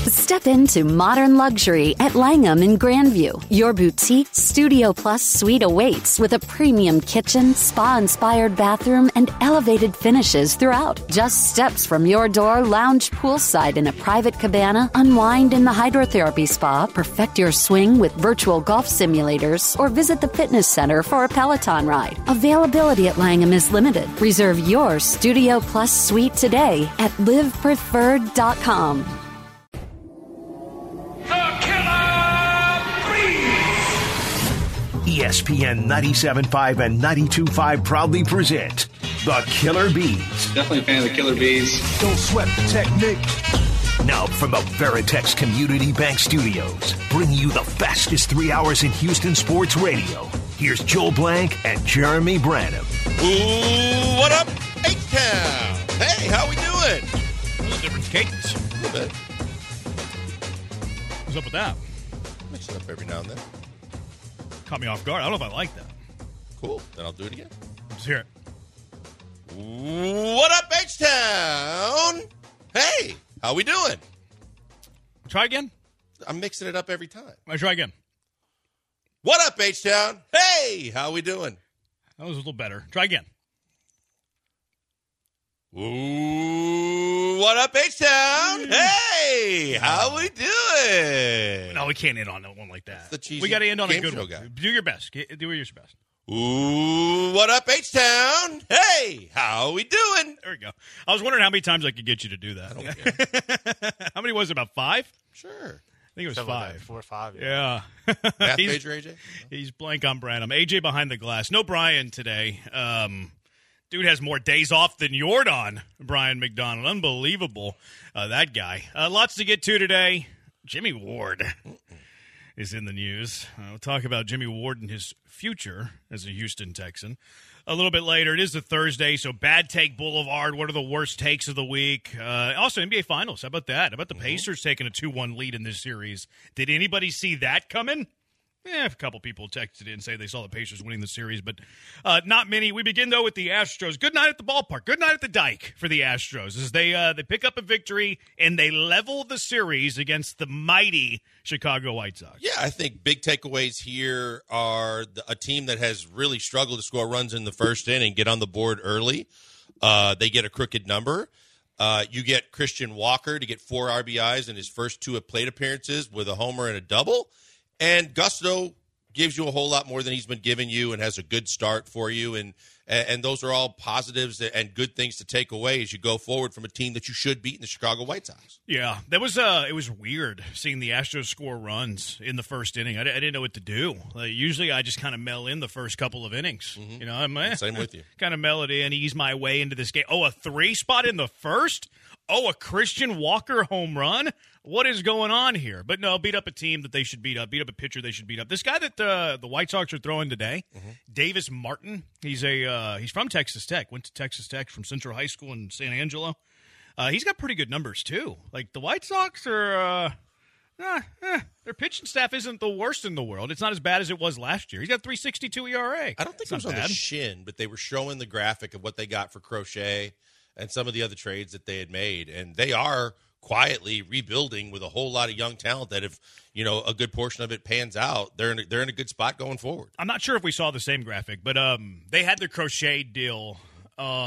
Step into modern luxury at Langham in Grandview. Your boutique Studio Plus suite awaits with a premium kitchen, spa-inspired bathroom, and elevated finishes throughout. Just steps from your door, lounge poolside in a private cabana, unwind in the hydrotherapy spa, perfect your swing with virtual golf simulators, or visit the fitness center for a Peloton ride. Availability at Langham is limited. Reserve your Studio Plus suite today at livepreferred.com. ESPN 97.5 and 92.5 proudly present The Killer Bees. Definitely a fan of the Killer Bees. Don't sweat the technique. Now from the Veritex Community Bank Studios, bringing you the fastest 3 hours in Houston sports radio. Here's Joel Blank and Jeremy Branham. Ooh, what up, H-Town? Hey, how we doing? A little different cadence. A little bit. What's up with that? Mix it up every now and then. Caught me off guard. I don't know if I like that. Cool. Then I'll do it again. Let's hear it. What up, H-Town? Hey, how we doing? Try again. I'm mixing it up every time. I try again. What up, H-Town? Hey, how we doing? That was a little better. Try again. Ooh, what up, H-Town? Hey, how we doing? No, we can't end on one like that. The cheesy we got to end on a game good show one. guy. Do your best. Do your best. Ooh, what up, H-Town? Hey, how we doing? There we go. I was wondering how many times I could get you to do that. I don't care. How many was it? About 5? Sure. I think it was Something like 5. that, 4 or 5. Yeah. Math He's- major, AJ? He's blank on Branham. AJ behind the glass. No Brian today. Dude has more days off than Jordan, Brian McDonald. Unbelievable, that guy. Lots to get to today. Jimmy Ward is in the news. We'll talk about Jimmy Ward and his future as a Houston Texan. A little bit later, it is the Thursday, so Bad Take Boulevard. What are the worst takes of the week? Also, NBA Finals. How about that? How about the Pacers taking a 2-1 lead in this series? Did anybody see that coming? A couple people texted in and say they saw the Pacers winning the series, but not many. We begin, though, with the Astros. Good night at the ballpark. Good night at the dike for the Astros as they pick up a victory and they level the series against the mighty Chicago White Sox. Yeah, I think big takeaways here are a team that has really struggled to score runs in the first inning, get on the board early. They get a crooked number. You get Christian Walker to get 4 RBIs in his first 2 plate appearances with a homer and a double. And Gusto gives you a whole lot more than he's been giving you and has a good start for you. And those are all positives and good things to take away as you go forward from a team that you should beat in the Chicago White Sox. Yeah, that was it was weird seeing the Astros score runs in the first inning. I didn't know what to do. Usually I just kind of mail in the first couple of innings. Mm-hmm. You know, I'm Same with you. Kind of mail it in, ease my way into this game. Oh, a 3 spot in the first? Oh, a Christian Walker home run? What is going on here? But no, beat up a team that they should beat up a pitcher they should beat up. This guy that the White Sox are throwing today, Davis Martin, he's from Texas Tech, went to Texas Tech from Central High School in San Angelo. He's got pretty good numbers, too. Like, the White Sox are their pitching staff isn't the worst in the world. It's not as bad as it was last year. He's got 3.62 ERA. I don't think it was on the shin, but they were showing the graphic of what they got for Crochet and some of the other trades that they had made. And they are quietly rebuilding with a whole lot of young talent that if, a good portion of it pans out, they're in a good spot going forward. I'm not sure if we saw the same graphic, but they had the Crochet deal. But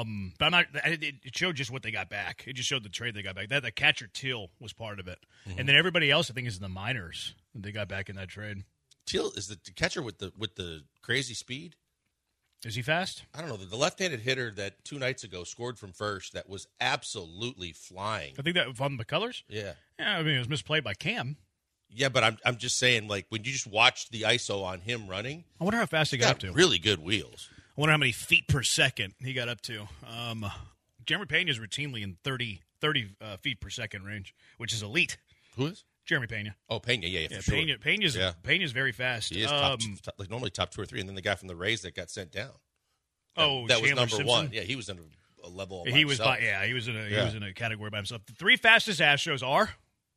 it showed just what they got back. It just showed the trade they got back. The catcher Till was part of it. And then everybody else, I think, is in the minors that they got back in that trade. Till is the catcher with the crazy speed. Is he fast? I don't know. The left-handed hitter that 2 nights ago scored from first that was absolutely flying. I think that from McCullers? Yeah. Yeah, I mean, it was misplayed by Cam. Yeah, but I'm just saying, like, when you just watch the ISO on him running. I wonder how fast he got up to. Really good wheels. I wonder how many feet per second he got up to. Jeremy Pena is routinely in 30 feet per second range, which is elite. Who is? Jeremy Pena. Oh, Pena, yeah, for sure. Pena's very fast. He is normally top 2 or 3, and then the guy from the Rays that got sent down. That was number Simpson? 1. Yeah, he was in a level by he himself. He was in a category by himself. The 3 fastest Astros are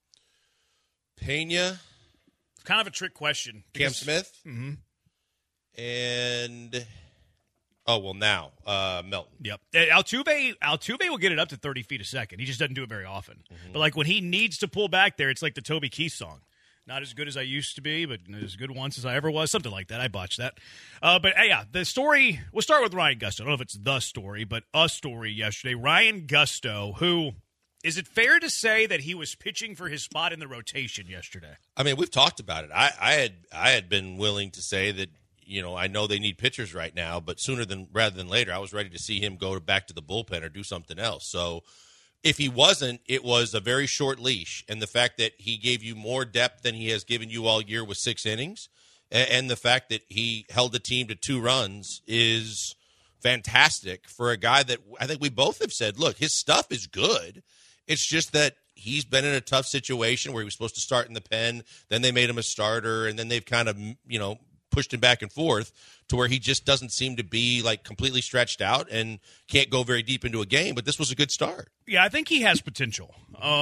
Pena, kind of a trick question. Cam Smith, and Oh, well, now, Melton. Yep. Altuve will get it up to 30 feet a second. He just doesn't do it very often. Mm-hmm. But, like, when he needs to pull back there, it's like the Toby Keith song. Not as good as I used to be, but as good once as I ever was. Something like that. I botched that. But, yeah, the story, we'll start with Ryan Gusto. I don't know if it's the story, but a story yesterday. Ryan Gusto, who, is it fair to say that he was pitching for his spot in the rotation yesterday? I mean, we've talked about it. I had been willing to say that, I know they need pitchers right now, but rather than later, I was ready to see him go back to the bullpen or do something else. So if he wasn't, it was a very short leash. And the fact that he gave you more depth than he has given you all year with 6 innings, and the fact that he held the team to 2 runs is fantastic for a guy that I think we both have said, look, his stuff is good. It's just that he's been in a tough situation where he was supposed to start in the pen, then they made him a starter, and then they've kind of, pushed him back and forth to where he just doesn't seem to be like completely stretched out and can't go very deep into a game. But this was a good start. Yeah, I think he has potential.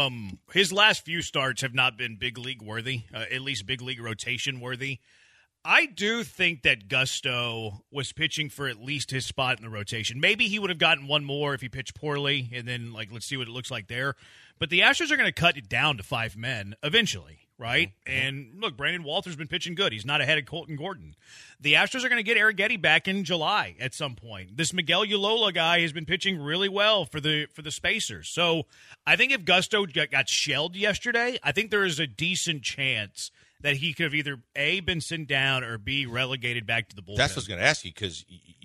His last few starts have not been big league worthy, at least big league rotation worthy. I do think that Gusto was pitching for at least his spot in the rotation. Maybe he would have gotten one more if he pitched poorly, and then let's see what it looks like there. But the Astros are going to cut it down to 5 men eventually. Right? And look, Brandon Walter's been pitching good. He's not ahead of Colton Gordon. The Astros are going to get Arrighetti back in July at some point. This Miguel Ulola guy has been pitching really well for the Spacers. So I think if Gusto got shelled yesterday, I think there is a decent chance that he could have either A, been sent down, or B, relegated back to the bullpen. That's what I was going to ask you, because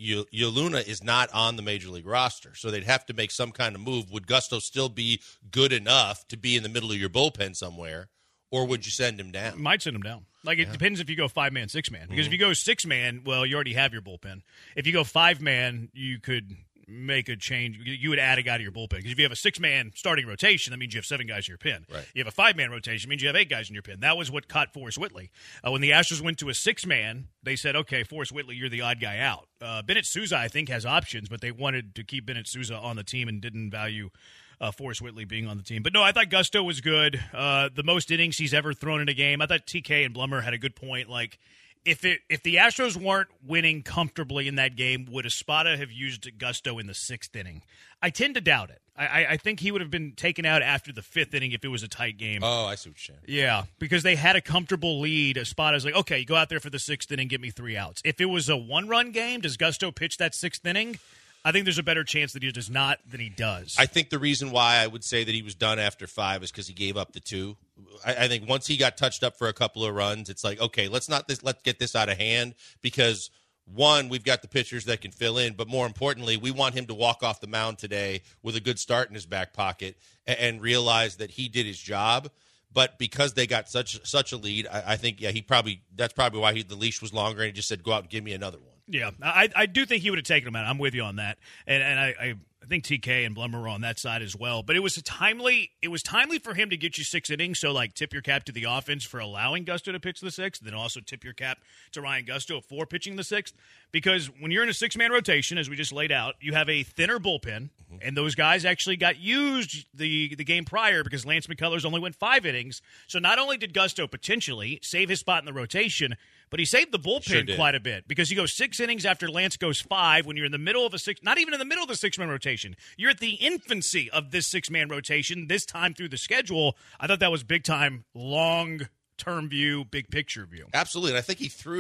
Ulola is not on the Major League roster, so they'd have to make some kind of move. Would Gusto still be good enough to be in the middle of your bullpen somewhere? Or would you send him down? Might send him down. It depends if you go 5-man, 6-man. Because if you go 6-man, well, you already have your bullpen. If you go 5-man, you could make a change. You would add a guy to your bullpen. Because if you have a 6-man starting rotation, that means you have 7 guys in your pen. Right. You have a 5-man rotation, it means you have 8 guys in your pen. That was what caught Forrest Whitley. When the Astros went to a 6-man, they said, okay, Forrest Whitley, you're the odd guy out. Bennett Sousa, I think, has options, but they wanted to keep Bennett Sousa on the team and didn't value Forrest Whitley being on the team. But no, I thought Gusto was good. The most innings he's ever thrown in a game. I thought TK and Blummer had a good point. Like, if the Astros weren't winning comfortably in that game, would Espada have used Gusto in the 6th inning? I tend to doubt it. I think he would have been taken out after the 5th inning if it was a tight game. Oh, I see what you're saying. Yeah, because they had a comfortable lead. Espada's like, okay, you go out there for the 6th inning, get me 3 outs. If it was a 1-run game, does Gusto pitch that 6th inning? I think there's a better chance that he does not than he does. I think the reason why I would say that he was done after 5 is because he gave up the 2. I think once he got touched up for a couple of runs, it's like, okay, let's get this out of hand, because one, we've got the pitchers that can fill in, but more importantly, we want him to walk off the mound today with a good start in his back pocket and realize that he did his job. But because they got such a lead, I think that's probably why the leash was longer, and he just said, go out and give me another one. Yeah, I do think he would have taken him out. I'm with you on that, and I think TK and Blummer were on that side as well. But it was timely for him to get you 6 innings. So tip your cap to the offense for allowing Gusto to pitch the 6th, then also tip your cap to Ryan Gusto for pitching the 6th. Because when you're in a 6-man rotation, as we just laid out, you have a thinner bullpen, and those guys actually got used the game prior because Lance McCullers only went 5 innings. So not only did Gusto potentially save his spot in the rotation, but he saved the bullpen quite a bit, because he goes 6 innings after Lance goes 5 when you're in the middle of not even in the middle of the 6-man rotation. You're at the infancy of this 6-man rotation this time through the schedule. I thought that was big time, long-term view, big picture view. Absolutely. And I think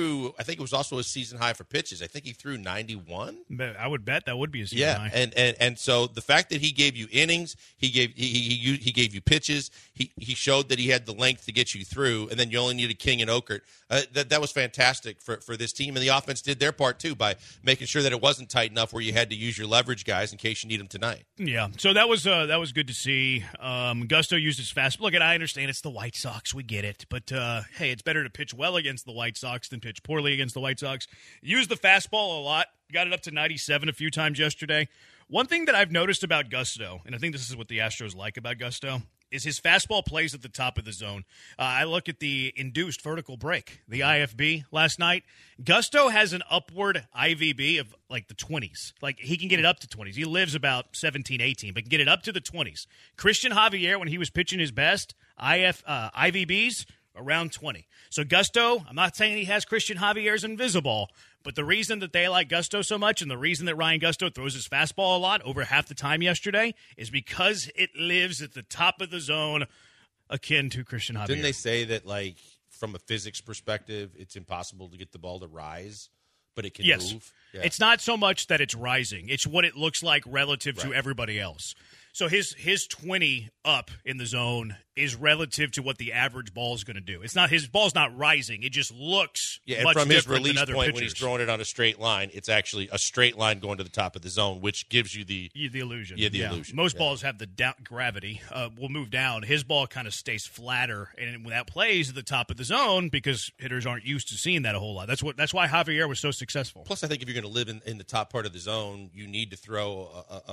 it was also a season high for pitches. I think he threw 91. I would bet that would be a season high. And so the fact that he gave you innings, he gave you pitches, he showed that he had the length to get you through, and then you only needed King and Okert. That was fantastic for this team, and the offense did their part too by making sure that it wasn't tight enough where you had to use your leverage guys in case you need them tonight. Yeah, so that was good to see. Gusto used his fastball. Look, and I understand it's the White Sox, we get it, but hey, it's better to pitch well against the White Sox than pitch poorly against the White Sox. Use the fastball a lot. Got it up to 97 a few times yesterday. One thing that I've noticed about Gusto, and I think this is what the Astros like about Gusto, is his fastball plays at the top of the zone. I look at the induced vertical break, the IFB last night. Gusto has an upward IVB of like the 20s. Like, he can get it up to 20s. He lives about 17, 18, but can get it up to the 20s. Christian Javier, when he was pitching his best, IVBs around 20. So Gusto, I'm not saying he has Christian Javier's invisible, but the reason that they like Gusto so much and the reason that Ryan Gusto throws his fastball a lot over half the time yesterday is because it lives at the top of the zone akin to Christian Javier. Didn't they say that, like, from a physics perspective, it's impossible to get the ball to rise, but it can move? Yeah. It's not so much that it's rising. It's what it looks like relative to everybody else. So his 20 up in the zone is relative to what the average ball is going to do. It's not his ball's not rising. It just looks much from his different release than other point pitchers. when he's throwing it on a straight line, it's actually a straight line going to the top of the zone, which gives you the illusion. Yeah, the illusion. Most balls have the gravity. Will move down. His ball kind of stays flatter, and when that plays at the top of the zone because hitters aren't used to seeing that a whole lot. That's why Javier was so successful. Plus, I think if you're going to live in the top part of the zone, you need to throw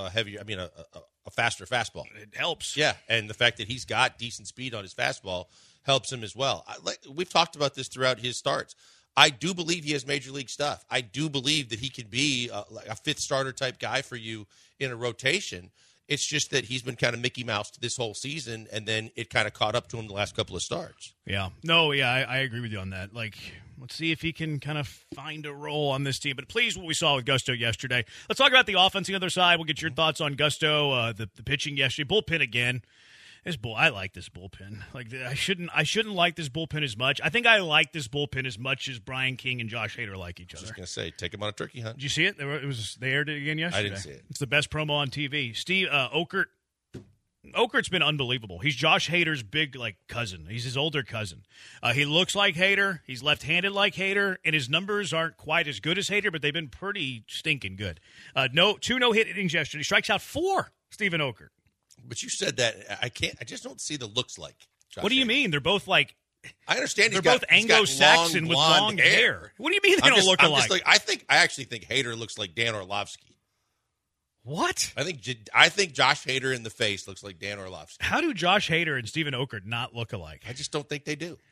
a faster fastball. It helps. Yeah, and the fact that he's got decent speed on his fastball helps him as well. We've talked about this throughout his starts. I do believe he has major league stuff. I do believe that he could be a fifth starter type guy for you in a rotation. It's just that he's been kind of Mickey Mouse this whole season, and then it kind of caught up to him the last couple of starts. Yeah. No, yeah, I agree with you on that. Like, let's see if he can kind of find a role on this team. But please, what we saw with Gusto yesterday. Let's talk about the offense on the other side. We'll get your thoughts on Gusto, the pitching yesterday. Bullpen again. I like this bullpen. Like, I shouldn't like this bullpen as much. I think I like this bullpen as much as Brian King and Josh Hader like each other. I was just going to say, take him on a turkey hunt. Did you see it? They aired it again yesterday. I didn't see it. It's the best promo on TV. Steve Okert. Okert's been unbelievable. He's Josh Hader's big cousin. He's his older cousin. He looks like Hader. He's left-handed like Hader, and his numbers aren't quite as good as Hader, but they've been pretty stinking good. 2 no-hit innings yesterday. He strikes out 4. Stephen Okert. But you said that I just don't see the looks like Josh What do you Hader. mean? They're both like. I understand They're both Anglo-Saxon with long hair. What do you mean they don't look alike? I actually think Hader looks like Dan Orlovsky. What? I think Josh Hader in the face looks like Dan Orlovsky. How do Josh Hader and Stephen Okert not look alike? I just don't think they do.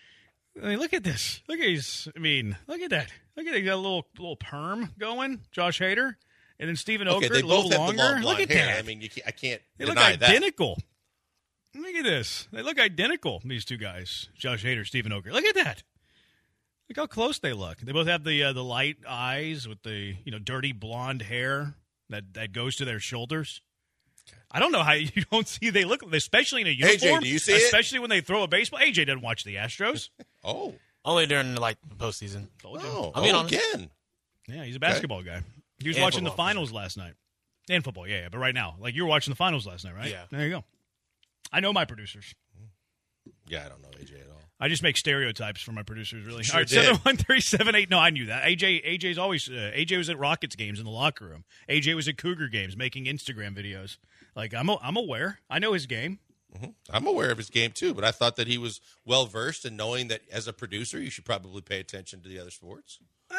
I mean, look at this. Look at that. Look at that. Got a little perm going, Josh Hader, and then Stephen Okert they a little both have longer. the long blonde Look at hair. that. I mean, I can't They deny look that. identical. Look at this. They look identical, these two guys, Josh Hader, Stephen Okert. Look at that. Look how close they look. They both have the light eyes with the dirty blonde hair that goes to their shoulders. I don't know how you don't see they look, especially in a uniform. AJ, do you see it? Especially when they throw a baseball. AJ doesn't watch the Astros. Oh. Only during the postseason. Again. Yeah, he's a basketball guy. He was watching the finals last night. And football, yeah. But right now, you were watching the finals last night, right? Yeah. There you go. I know my producers. Yeah, I don't know AJ at all. I just make stereotypes for my producers, really. Sure All right, did. 71378. No, I knew that. AJ's always AJ was at Rockets games in the locker room. AJ was at Cougar games making Instagram videos. I'm aware. I know his game. Mm-hmm. I'm aware of his game too, but I thought that he was well versed in knowing that as a producer, you should probably pay attention to the other sports.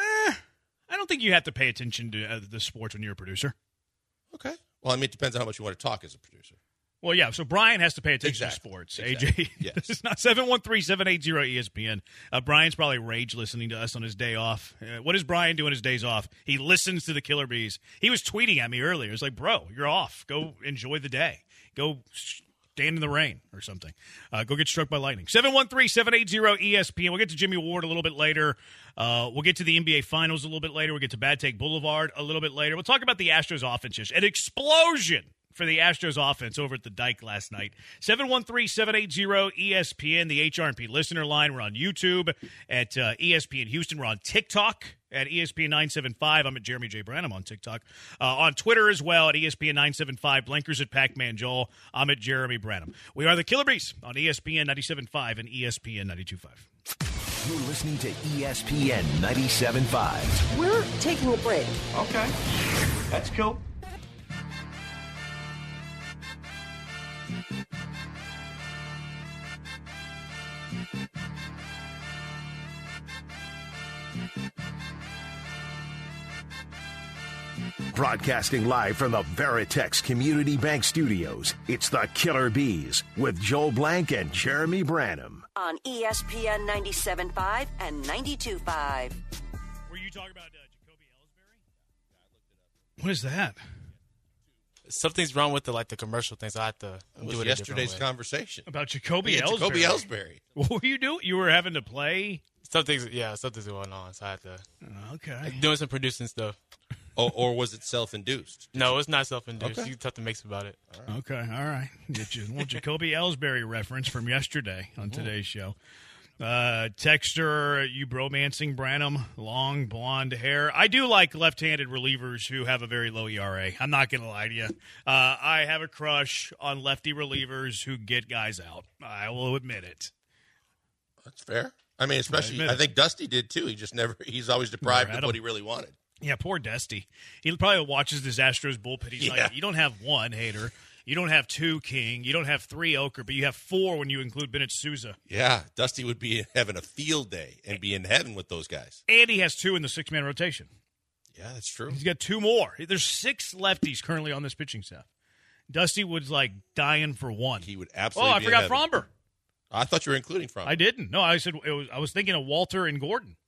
I don't think you have to pay attention to the sports when you're a producer. Okay. Well, I mean, it depends on how much you want to talk as a producer. Well, yeah, so Brian has to pay attention to sports. AJ, Yes. It's not 713-780-ESPN. Brian's probably rage listening to us on his day off. What does Brian do on his days off? He listens to the Killer Bees. He was tweeting at me earlier. It's like, bro, you're off. Go enjoy the day. Go stand in the rain or something. Go get struck by lightning. 713-780-ESPN. We'll get to Jimmy Ward a little bit later. We'll get to the NBA Finals a little bit later. We'll get to Bad Take Boulevard a little bit later. We'll talk about the Astros offense. An explosion for the Astros offense over at the Dike last night. 713-780-ESPN, the HRP listener line. We're on YouTube at ESPN Houston. We're on TikTok at ESPN 975. I'm at Jeremy J. Branham on TikTok. On Twitter as well at ESPN 975. Blankers at Pac-Man Joel. I'm at Jeremy Branham. We are the Killer Bees on ESPN 97.5 and ESPN 92.5. You're listening to ESPN 97.5. We're taking a break. Okay. That's cool. Broadcasting live from the Veritex Community Bank Studios, it's the Killer Bees with Joel Blank and Jeremy Branham. On ESPN 97.5 and 92.5. Were you talking about Jacoby Ellsbury? What is that? Something's wrong with the commercial things. So I have to It do was it yesterday's a different way. conversation. About Jacoby Ellsbury. Jacoby Ellsbury. What were you doing? You were having to play? Something's going on, so I had to. Okay. Doing some producing stuff. Or was it self-induced? No, it's not self-induced. Okay. You have to make some about it. Okay, all right. Get you a little Jacoby Ellsbury reference from yesterday on today's show. Texter, you bromancing Branham, long blonde hair. I do like left-handed relievers who have a very low ERA. I'm not going to lie to you. I have a crush on lefty relievers who get guys out. I will admit it. That's fair. I mean, especially, I think Dusty did too. He's always deprived of what he really wanted. Yeah, poor Dusty. He probably watches this Astros bullpen. He's like, you don't have one Hader. You don't have two King. You don't have three Oker, but you have four when you include Bennett Sousa. Yeah, Dusty would be having a field day and be in heaven with those guys. And he has two in the six-man rotation. Yeah, that's true. He's got two more. There's six lefties currently on this pitching staff. Dusty was like dying for one. He would absolutely. I forgot Fromber. I thought you were including Fromber. I didn't. No, I said I was thinking of Walter and Gordon.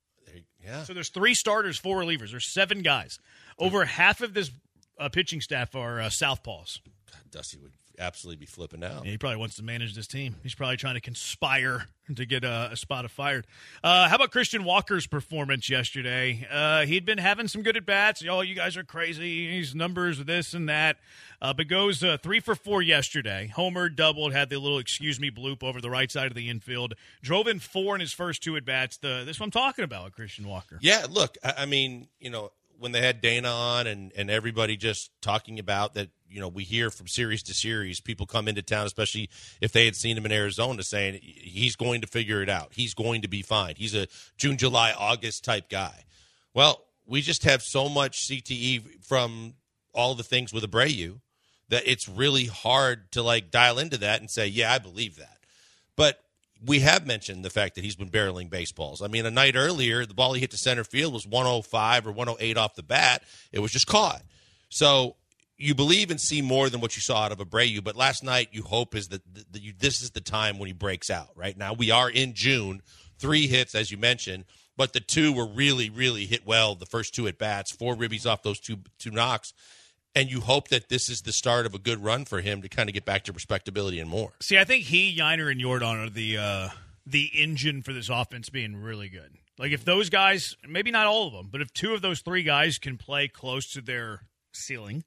Yeah. So there's 3 starters, 4 relievers. There's 7 guys. Over half of this pitching staff are southpaws. God, Dusty would absolutely be flipping out. Yeah, he probably wants to manage this team. He's probably trying to conspire to get a spot fired. How about Christian Walker's performance yesterday? He'd been having some good at-bats. Oh, you guys are crazy. These numbers, this and that. But goes 3 for 4 yesterday. Homer doubled, had the little excuse me bloop over the right side of the infield. Drove in 4 in his first 2 at-bats. This is what I'm talking about with Christian Walker. Yeah, look, I mean, when they had Dana on and everybody just talking about that, we hear from series to series, people come into town, especially if they had seen him in Arizona, saying he's going to figure it out. He's going to be fine. He's a June, July, August type guy. Well, we just have so much CTE from all the things with Abreu that it's really hard to dial into that and say, yeah, I believe that. But we have mentioned the fact that he's been barreling baseballs. I mean, a night earlier, the ball he hit to center field was 105 or 108 off the bat. It was just caught. So you believe and see more than what you saw out of Abreu, but last night you hope is that this is the time when he breaks out. Right now we are in June, 3 hits, as you mentioned, but the 2 were really, really hit well, the first 2 at-bats, 4 ribbies off those two knocks. And you hope that this is the start of a good run for him to kind of get back to respectability and more. See, I think Yainer, and Yordan are the engine for this offense being really good. Like if those guys, maybe not all of them, but if 2 of those 3 guys can play close to their ceiling,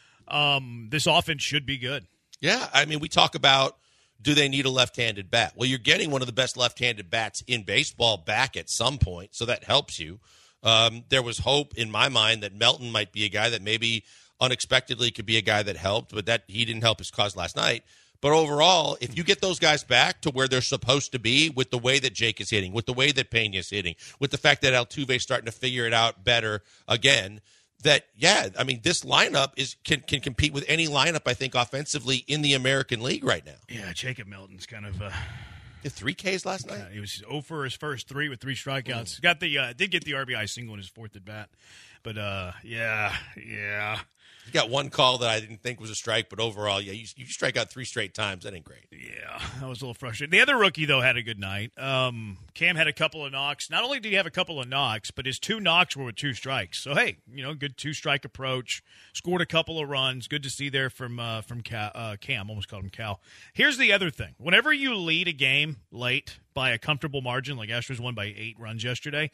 this offense should be good. Yeah, I mean, we talk about, do they need a left-handed bat? Well, you're getting one of the best left-handed bats in baseball back at some point, so that helps you. There was hope in my mind that Melton might be a guy that maybe unexpectedly could be a guy that helped, but that he didn't help his cause last night. But overall, if you get those guys back to where they're supposed to be with the way that Jake is hitting, with the way that Peña's hitting, with the fact that Altuve's starting to figure it out better again, that, yeah, I mean, this lineup can compete with any lineup, I think, offensively in the American League right now. Yeah, Jacob Melton's kind of Did 3 Ks last night? Yeah, he was 0 for his first 3 with 3 strikeouts. Got the did get the RBI single in his 4th at bat. But yeah. You got 1 call that I didn't think was a strike, but overall, yeah, you strike out 3 straight times. That ain't great. Yeah, that was a little frustrating. The other rookie, though, had a good night. Cam had a couple of knocks. Not only did he have a couple of knocks, but his 2 knocks were with 2 strikes. So, hey, good 2-strike approach. Scored a couple of runs. Good to see there from Cam. Almost called him Cal. Here's the other thing. Whenever you lead a game late by a comfortable margin, like Astros won by 8 runs yesterday,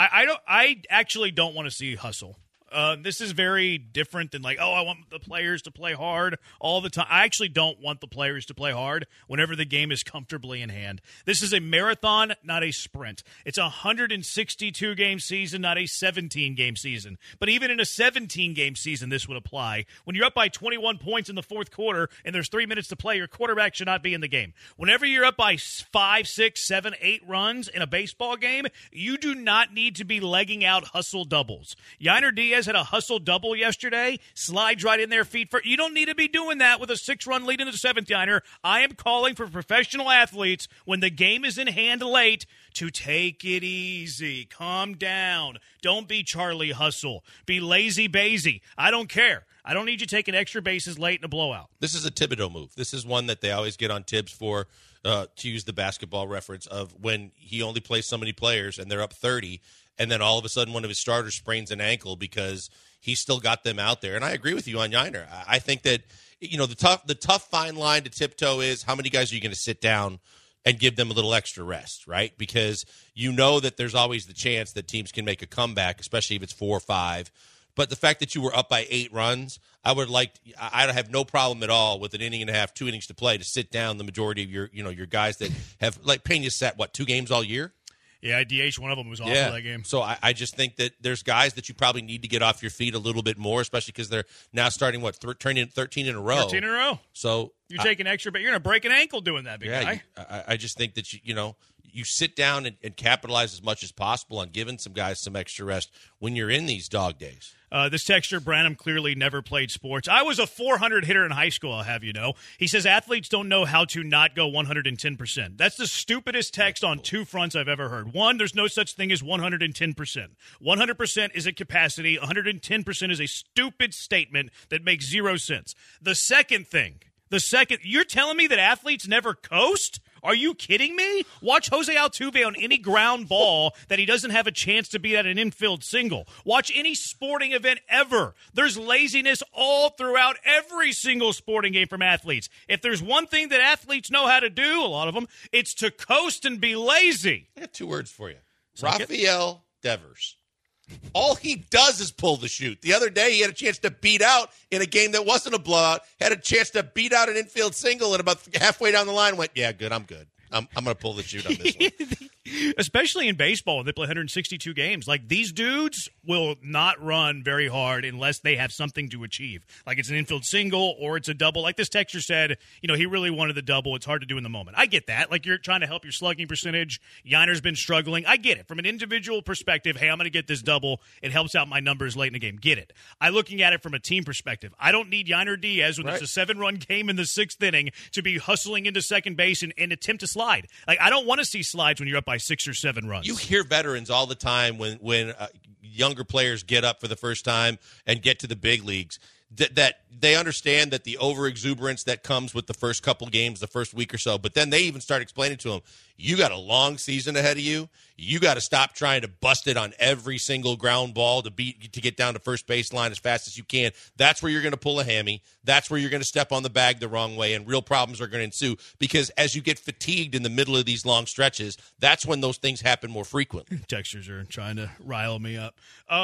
I actually don't want to see hustle. This is very different than I want the players to play hard all the time. I actually don't want the players to play hard whenever the game is comfortably in hand. This is a marathon, not a sprint. It's a 162-game season, not a 17-game season. But even in a 17-game season, this would apply. When you're up by 21 points in the 4th quarter and there's 3 minutes to play, your quarterback should not be in the game. Whenever you're up by 5, 6, 7, 8 runs in a baseball game, you do not need to be legging out hustle doubles. Yainer Diaz had a hustle double yesterday, slides right in their feet. You don't need to be doing that with a 6-run lead in the 7th, Yainer. I am calling for professional athletes when the game is in hand late to take it easy. Calm down. Don't be Charlie Hustle. Be lazy Bazy. I don't care. I don't need you taking extra bases late in a blowout. This is a Thibodeau move. This is one that they always get on Tibbs for, to use the basketball reference of when he only plays so many players and they're up 30, and then all of a sudden one of his starters sprains an ankle because he's still got them out there. And I agree with you on Yainer. I think that the tough fine line to tiptoe is how many guys are you going to sit down and give them a little extra rest, right? Because you know that there's always the chance that teams can make a comeback, especially if it's 4 or 5. But the fact that you were up by 8 runs, I have no problem at all with an inning and a half, 2 innings to play, to sit down the majority of your guys that have, like Pena sat, 2 games all year? Yeah, I DH one of them was awful that game. So I just think that there's guys that you probably need to get off your feet a little bit more, especially because they're now starting, turning 13 in a row. 13 in a row. So you're taking extra, but you're going to break an ankle doing that, big guy. I just think that you sit down and capitalize as much as possible on giving some guys some extra rest when you're in these dog days. This texter, Branham, clearly never played sports. I was a 400 hitter in high school, I'll have you know. He says athletes don't know how to not go 110%. That's the stupidest text on 2 fronts I've ever heard. One, there's no such thing as 110%. 100% is a capacity. 110% is a stupid statement that makes 0 sense. The second, you're telling me that athletes never coast? Are you kidding me? Watch Jose Altuve on any ground ball that he doesn't have a chance to beat at an infield single. Watch any sporting event ever. There's laziness all throughout every single sporting game from athletes. If there's one thing that athletes know how to do, a lot of them, it's to coast and be lazy. I got 2 words for you. Rafael Devers. All he does is pull the chute. The other day, he had a chance to beat out in a game that wasn't a blowout, had a chance to beat out an infield single, and about halfway down the line went, yeah, good, I'm good. I'm going to pull the chute on this one. Especially in baseball, when they play 162 games. Like, these dudes will not run very hard unless they have something to achieve. Like, it's an infield single or it's a double. Like this texter said, he really wanted the double. It's hard to do in the moment. I get that. Like, you're trying to help your slugging percentage. Yiner's been struggling. I get it. From an individual perspective, hey, I'm going to get this double. It helps out my numbers late in the game. Get it. I'm looking at it from a team perspective. I don't need Yiner Diaz when it's a 7-run game in the 6th inning to be hustling into second base and attempt to slide. Like, I don't want to see slides when you're up by 6 or 7 runs. You hear veterans all the time when younger players get up for the first time and get to the big leagues that they understand that the over-exuberance that comes with the first couple games, the first week or so, but then they even start explaining to them, you got a long season ahead of you. You got to stop trying to bust it on every single ground ball to get down to first baseline as fast as you can. That's where you're going to pull a hammy. That's where you're going to step on the bag the wrong way, and real problems are going to ensue because as you get fatigued in the middle of these long stretches, that's when those things happen more frequently. Textures are trying to rile me up.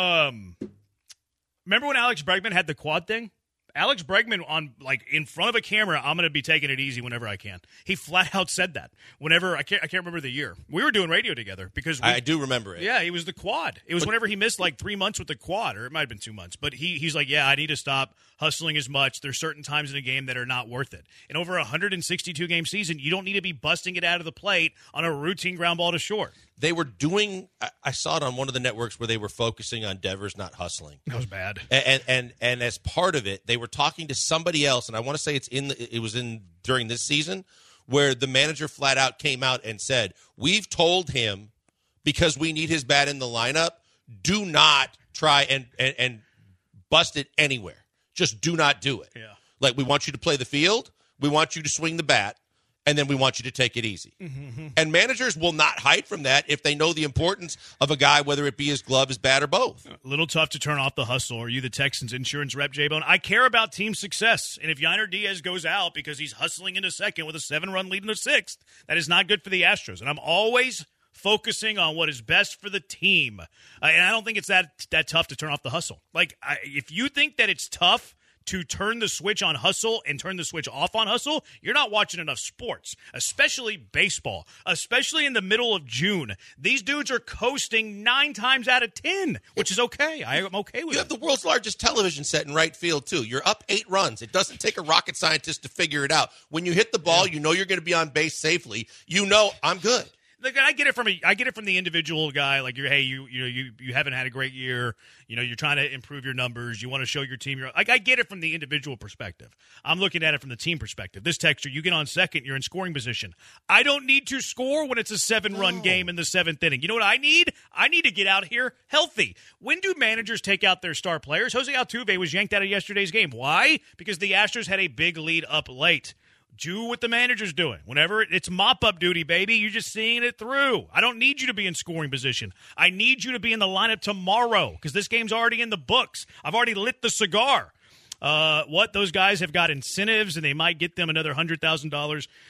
Remember when Alex Bregman had the quad thing? Alex Bregman in front of a camera, I'm going to be taking it easy whenever I can. He flat out said that. Whenever I can't remember the year. We were doing radio together because I do remember it. Yeah, he was the quad. It was whenever he missed 3 months with the quad, or it might have been 2 months. But he's like, yeah, I need to stop hustling as much. There's certain times in a game that are not worth it. And over a 162 game season, you don't need to be busting it out of the plate on a routine ground ball to short. They were doing – I saw it on one of the networks where they were focusing on Devers not hustling. That was bad. And as part of it, they were talking to somebody else, and I want to say it was during this season, where the manager flat out came out and said, we've told him because we need his bat in the lineup, do not try and bust it anywhere. Just do not do it. Yeah. Like, we want you to play the field. We want you to swing the bat. And then we want you to take it easy. Mm-hmm. And managers will not hide from that if they know the importance of a guy, whether it be his glove, his bat, or both. A little tough to turn off the hustle. Are you the Texans insurance rep, J-Bone? I care about team success. And if Yiner Diaz goes out because he's hustling into second with a 7-run lead in the 6th, that is not good for the Astros. And I'm always focusing on what is best for the team. And I don't think it's that tough to turn off the hustle. If you think that it's tough to turn the switch on hustle and turn the switch off on hustle, you're not watching enough sports, especially baseball, especially in the middle of June. These dudes are coasting 9 times out of 10, which is okay. I'm okay with it. You have the world's largest television set in right field, too. You're up 8 runs. It doesn't take a rocket scientist to figure it out. When you hit the ball, you know you're going to be on base safely. You know I'm good. Look, I get it from the individual guy. Like, you haven't had a great year. You're trying to improve your numbers. You want to show your team. I get it from the individual perspective. I'm looking at it from the team perspective. This texture, you get on second, you're in scoring position. I don't need to score when it's a 7-run game in the 7th inning. You know what I need? I need to get out here healthy. When do managers take out their star players? Jose Altuve was yanked out of yesterday's game. Why? Because the Astros had a big lead up late. Do what the manager's doing. Whenever it's mop-up duty, baby, you're just seeing it through. I don't need you to be in scoring position. I need you to be in the lineup tomorrow because this game's already in the books. I've already lit the cigar. Those guys have got incentives, and they might get them another $100,000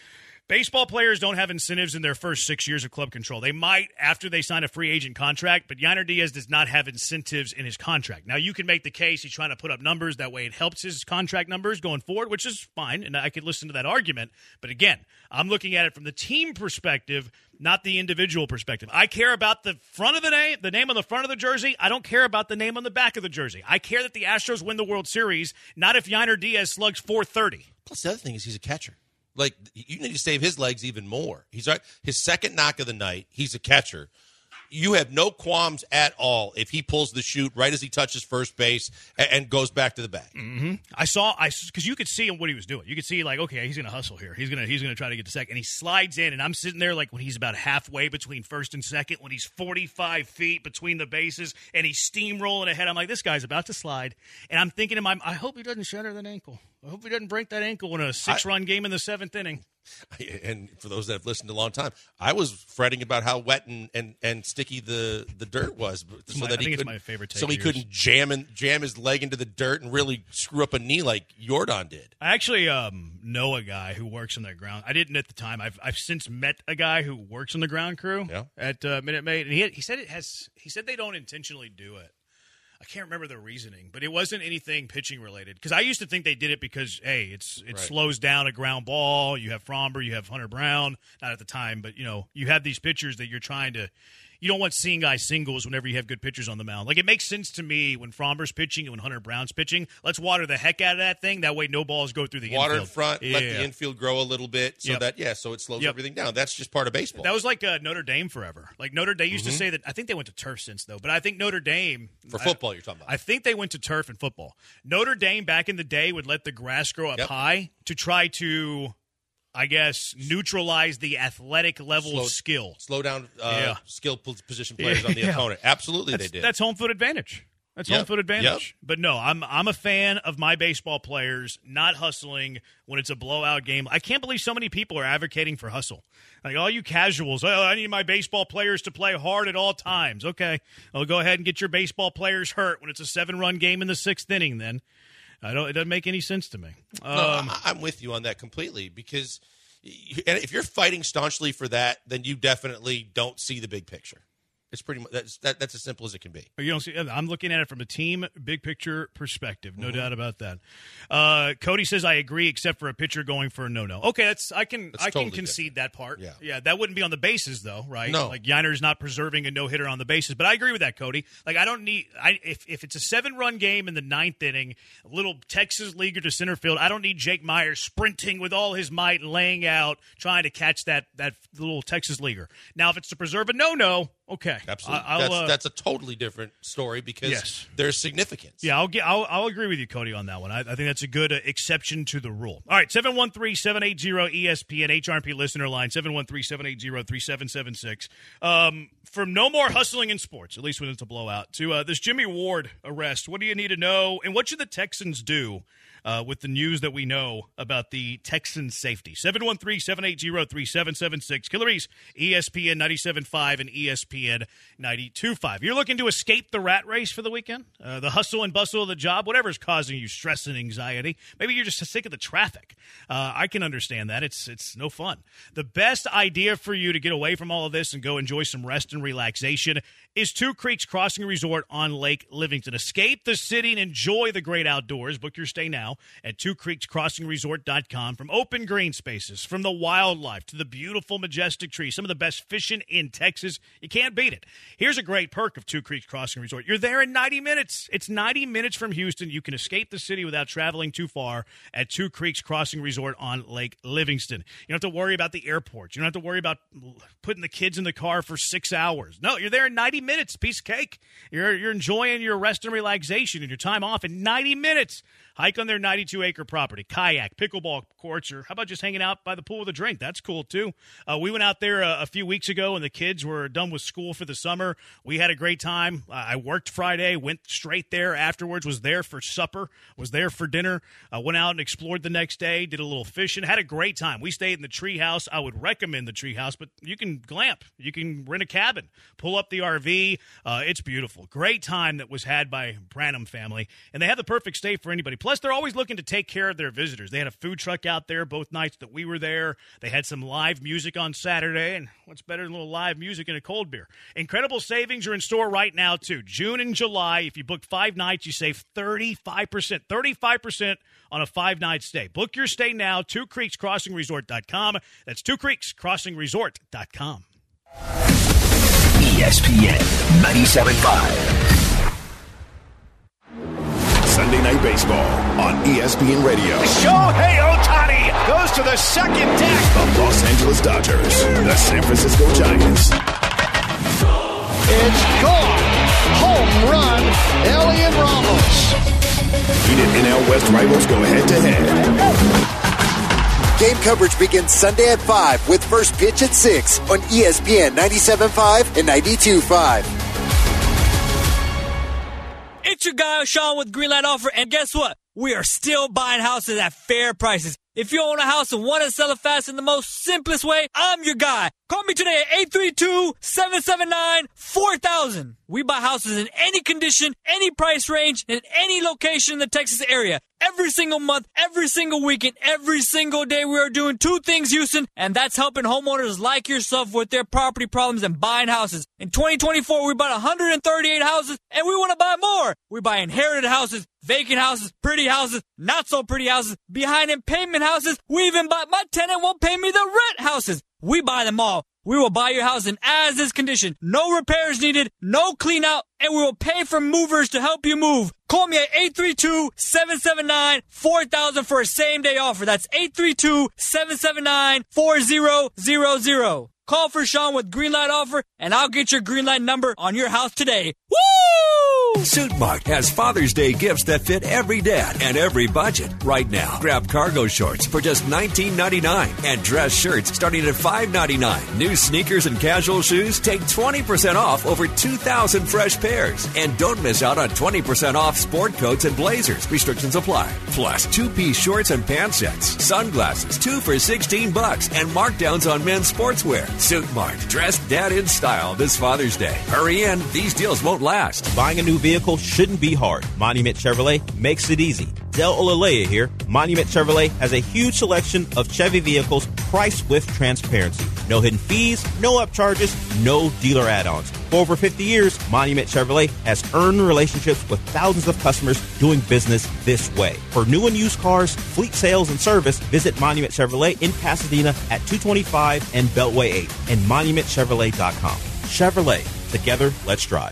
Baseball players don't have incentives in their first 6 years of club control. They might after they sign a free agent contract, but Yainer Diaz does not have incentives in his contract. Now, you can make the case he's trying to put up numbers. That way it helps his contract numbers going forward, which is fine, and I could listen to that argument. But again, I'm looking at it from the team perspective, not the individual perspective. I care about the front of the name on the front of the jersey. I don't care about the name on the back of the jersey. I care that the Astros win the World Series, not if Yainer Diaz slugs .430. Plus, the other thing is he's a catcher. Like, you need to save his legs even more. He's his second knock of the night. He's a catcher. You have no qualms at all if he pulls the chute right as he touches first base and goes back to the bag. Mm-hmm. Because you could see what he was doing. You could see, like, okay, he's going to hustle here. He's gonna try to get to second. And he slides in, and I'm sitting there like when he's about halfway between first and second, when he's 45 feet between the bases, and he's steamrolling ahead. I'm like, this guy's about to slide. And I'm thinking in my mind, I hope he doesn't shatter that ankle. I hope he doesn't break that ankle in a 6-run game in the 7th inning. And for those that have listened a long time, I was fretting about how wet and sticky the dirt was, it's my favorite take. So he couldn't jam his leg into the dirt and really screw up a knee like Jordan did. I actually know a guy who works on the ground. I didn't at the time. I've since met a guy who works on the ground crew at Minute Maid, and he said He said they don't intentionally do it. I can't remember the reasoning, but it wasn't anything pitching related. Because I used to think they did it because, hey, it slows down a ground ball. You have Fromber, you have Hunter Brown. Not at the time, but, you have these pitchers that you're trying to – you don't want seeing guys singles whenever you have good pitchers on the mound. Like, it makes sense to me when Fromber's pitching and when Hunter Brown's pitching. Let's water the heck out of that thing. That way no balls go through the infield. Water in front, let the infield grow a little bit so so it slows everything down. That's just part of baseball. That was like Notre Dame forever. Like Notre Dame used to say that. I think they went to turf since, though. But I think Notre Dame – for football you're talking about. I think they went to turf and football. Notre Dame back in the day would let the grass grow up high to try to – I guess, neutralize the athletic level of skill. Slow down skill position players on the opponent. Absolutely they did. That's home field advantage. Home field advantage. But no, I'm a fan of my baseball players not hustling when it's a blowout game. I can't believe so many people are advocating for hustle. Like, all you casuals, I need my baseball players to play hard at all times. Okay, I'll go ahead and get your baseball players hurt when it's a 7-run game in the 6th inning then. It doesn't make any sense to me. No, I'm with you on that completely because if you're fighting staunchly for that, then you definitely don't see the big picture. It's pretty much that's as simple as it can be. You don't see. I'm looking at it from a team big picture perspective, no doubt about that. Cody says I agree, except for a pitcher going for a no. Okay, I can totally concede different. that part. Yeah, that wouldn't be on the bases though, right? No, like Yainer's not preserving a no hitter on the bases, but I agree with that, Cody. Like I don't need if it's a 7-run game in the 9th inning, a little Texas leaguer to center field. I don't need Jake Myers sprinting with all his might, laying out, trying to catch that little Texas leaguer. Now, if it's to preserve a no. Okay, absolutely. That's a totally different story because there's significance. Yeah, I'll agree with you, Cody, on that one. I think that's a good exception to the rule. All right, 713-780-ESPN, HRP listener line, 713-780-3776. From no more hustling in sports, at least when it's a blowout, to this Jimmy Ward arrest. What do you need to know, and what should the Texans do with the news that we know about the Texans' safety? 713-780-3776. Killer East, ESPN 97.5 and ESPN 92.5. You're looking to escape the rat race for the weekend? The hustle and bustle of the job, whatever's causing you stress and anxiety. Maybe you're just sick of the traffic. I can understand that. It's no fun. The best idea for you to get away from all of this and go enjoy some rest and relaxation is Two Creeks Crossing Resort on Lake Livingston. Escape the city and enjoy the great outdoors. Book your stay now at twocreekscrossingresort.com. From open green spaces, from the wildlife to the beautiful, majestic trees, some of the best fishing in Texas. You can't beat it. Here's a great perk of Two Creeks Crossing Resort. You're there in 90 minutes. It's 90 minutes from Houston. You can escape the city without traveling too far at Two Creeks Crossing Resort on Lake Livingston. You don't have to worry about the airport. You don't have to worry about putting the kids in the car for 6 hours. No, you're there in 90 minutes. Piece of cake. You're enjoying your rest and relaxation and your time off in 90 minutes. Hike on their 92-acre property, kayak, pickleball courts, or how about just hanging out by the pool with a drink? That's cool, too. We went out there a few weeks ago, and the kids were done with school for the summer. We had a great time. I worked Friday, went straight there afterwards, was there for supper, was there for dinner, went out and explored the next day, did a little fishing, had a great time. We stayed in the tree house. I would recommend the tree house, but you can glamp. You can rent a cabin, pull up the RV. It's beautiful. Great time that was had by Branham family, and they have the perfect stay for anybody. Plus, they're always always looking to take care of their visitors. They had a food truck out there both nights that we were there. They had some live music on Saturday, and what's better than a little live music and a cold beer? Incredible savings are in store right now, too. June and July, if you book 5 nights, you save 35%. 35% on a 5-night stay. Book your stay now, twocreekscrossingresort.com. That's twocreekscrossingresort.com. ESPN 97.5. Sunday Night Baseball on ESPN Radio. Shohei Ohtani goes to the second deck. The Los Angeles Dodgers, the San Francisco Giants. It's gone. Home run, Elian Ramos. Heated NL West rivals go head-to-head. Game coverage begins Sunday at 5 with first pitch at 6 on ESPN 97.5 and 92.5. It's your guy, Sean, with Greenlight Offer, and guess what? We are still buying houses at fair prices. If you own a house and want to sell it fast in the most simplest way, I'm your guy. Call me today at 832-779-4000. We buy houses in any condition, any price range, in any location in the Texas area. Every single month, every single weekend, every single day, we are doing 2 things, Houston, and that's helping homeowners like yourself with their property problems and buying houses. In 2024, we bought 138 houses, and we want to buy more. We buy inherited houses, vacant houses, pretty houses, not so pretty houses, behind in payment houses. We even bought my tenant won't pay me the rent houses. We buy them all. We will buy your house in as-is condition. No repairs needed, no clean out, and we will pay for movers to help you move. Call me at 832-779-4000 for a same-day offer. That's 832-779-4000. Call for Sean with Greenlight Offer, and I'll get your Greenlight number on your house today. Woo! Suit Mart has Father's Day gifts that fit every dad and every budget. Right now, grab cargo shorts for just $19.99 and dress shirts starting at $5.99. New sneakers and casual shoes take 20% off over 2,000 fresh pairs. And don't miss out on 20% off sport coats and blazers. Restrictions apply. Plus, 2-piece shorts and pant sets, sunglasses, 2 for $16, and markdowns on men's sportswear. Suit Mart. Dress dad in style this Father's Day. Hurry in. These deals won't last. Buying a new vehicle shouldn't be hard. Monument Chevrolet makes it easy. Del Olalea here. Monument Chevrolet has a huge selection of Chevy vehicles priced with transparency. No hidden fees, no upcharges, no dealer add-ons. For over 50 years, Monument Chevrolet has earned relationships with thousands of customers doing business this way. For new and used cars, fleet sales, and service, visit Monument Chevrolet in Pasadena at 225 and Beltway 8 and monumentchevrolet.com. Chevrolet. Together, let's drive.